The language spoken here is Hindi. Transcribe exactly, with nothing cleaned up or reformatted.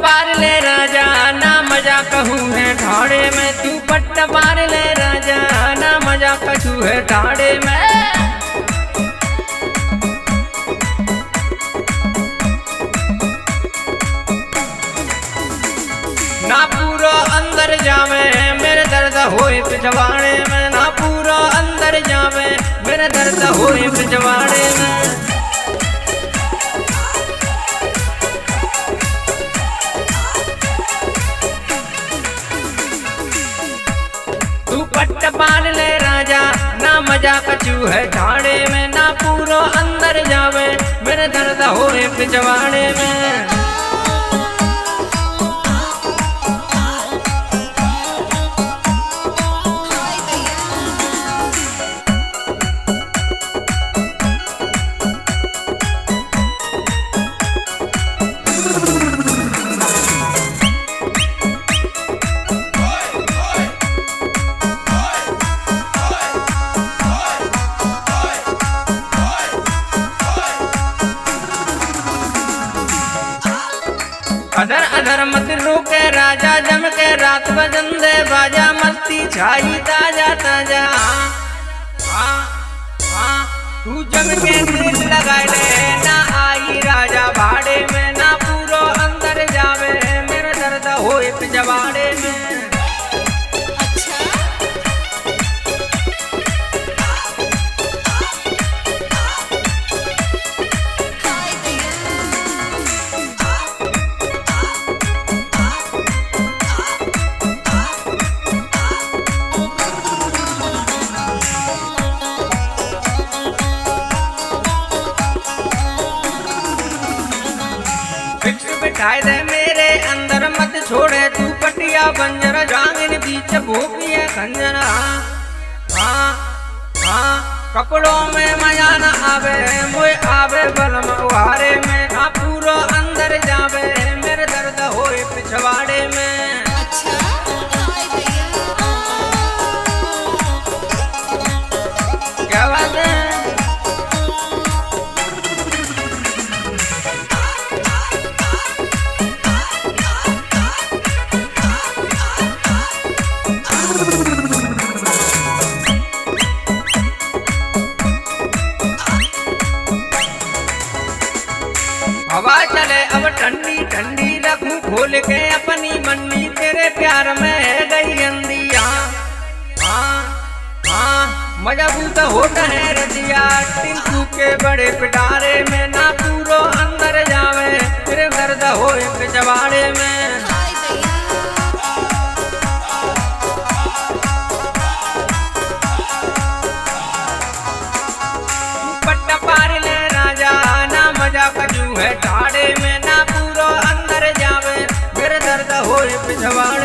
पार ले राजा ना मजा कहूँ है ठाड़े में, तू पट्ट पार ले राजा ना मजा कहूँ है ठाड़े में। ना पूरा अंदर जावे मेरे दर्द होए पिछवाड़े में, ना पूरा अंदर जावे मेरे दर्द होए पिछवाड़े में। तू पट्ट पार ले राजा ना मजा कछू है ठाड़े में, ना पूरा अंदर जावे मेरे दर्द होए पिछवाड़े में। अधर अधर मत रोके राजा जम के रात बजन दे बाजा, मस्ती छाई ताजा ताजा। हाँ हाँ तू जम के दिल लगा ले ना आई राजा भाड़े में, ना पूरा अंदर जावे मेरे दर्द होए पिछवाड़े में। बिठाए दे मेरे अंदर मत छोड़े तू पटिया बंजर, जांगिन बीच भूपिया खंजर। हाँ हाँ कपड़ों में मजा न आवे मुझे आवे बलम उहारे में, ना पूरा अंदर जावे मेरे दर्द होए पिछवाड़े में। क्या बात है? हवा चले अब ठंडी ठंडी रखूं खोल के अपनी मंडी, तेरे प्यार में है गई अंधिया। हाँ हाँ मजबूत होता है रजिया टिंकू के बड़े पिटारे में, ना पूरा अंदर जावे तेरे दर्द होए पिछवाड़े में। पट्टा पार ले राजा ना मजा कजू है ठाड़े में, ना पूरा अंदर जावे मेरे दर्द होए पिछवाड़े।